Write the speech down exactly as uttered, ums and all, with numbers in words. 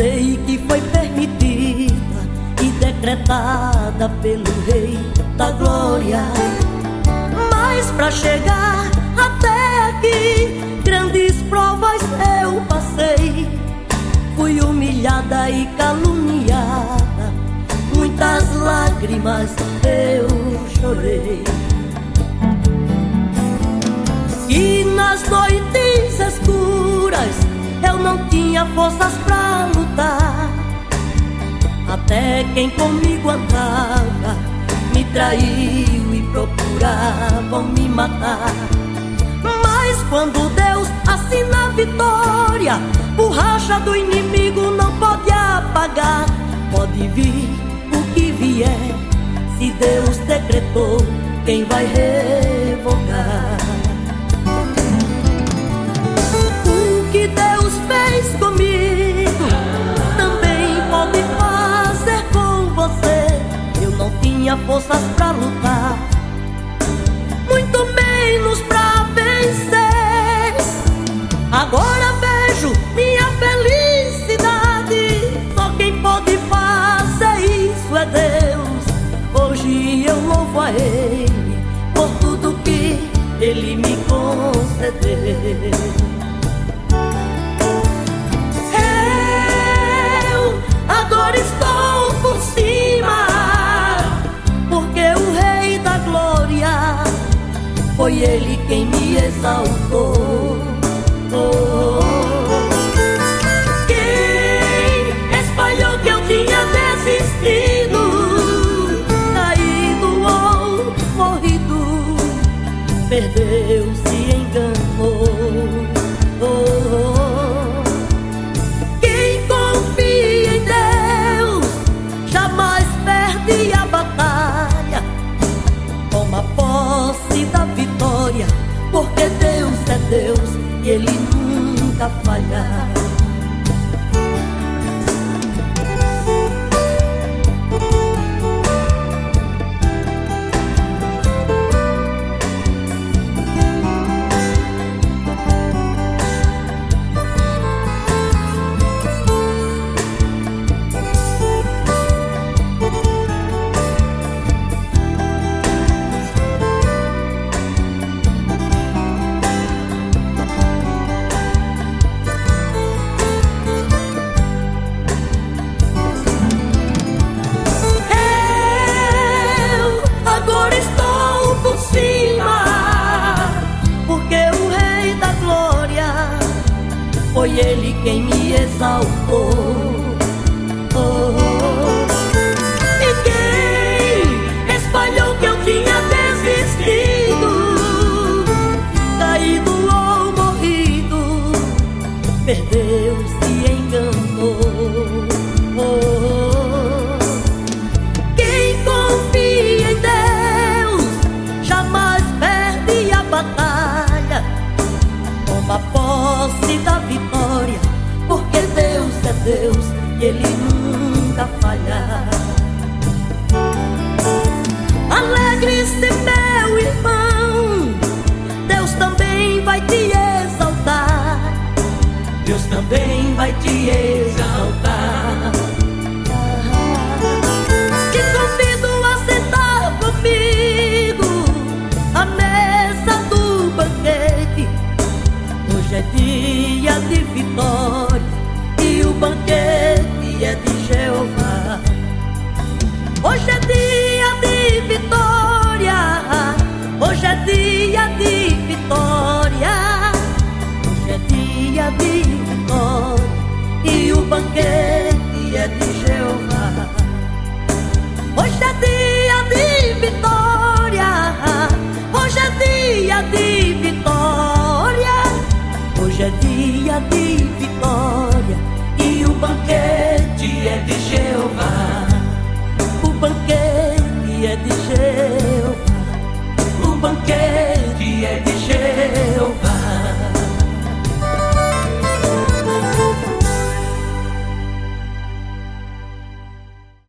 sei que foi permitida e decretada pelo Rei da Glória, mas pra chegar até aqui, grandes provas eu passei. Fui humilhada e caluniada, muitas lágrimas eu chorei. E nas noites escuras eu não tinha forças pra lutar, até quem comigo andava me traiu e procuravam me matar. Mas quando Deus assina a vitória, borracha do inimigo não pode apagar. Pode vir o que vier, se Deus decretou, quem vai revogar? O que Deus fez comigo também pode fazer com você. Eu não tinha forças pra lutar, muito menos pra vencer. Agora vejo minha felicidade, só quem pode fazer isso é Deus. Hoje eu louvo a Ele por tudo que Ele me concedeu. Eu agora estou por cima, porque o Rei da Glória foi Ele quem me exaltou. Oh, quem espalhou que eu tinha desistido, caído ou morrido, perdeu, se enganou. Oh, quem confia em Deus jamais perde a batalha. Toma posse da vitória, porque Deus é Deus e Ele nunca falha. Foi Ele quem me exaltou. Oh, e quem espalhou que eu tinha desistido, caído ou morrido, perdeu, se enganou. Oh, quem confia em Deus jamais perde a batalha. Toma posse da vitória, porque Deus é Deus e Ele nunca falha. Alegre-se, meu irmão, Deus também vai te exaltar. Deus também vai te exaltar. Te convido a sentar comigo à mesa do banquete. Hoje é dia de vitória e o banquete é de Jeová. Hoje é dia de vitória, hoje é dia de vitória, hoje é dia de vitória e o banquete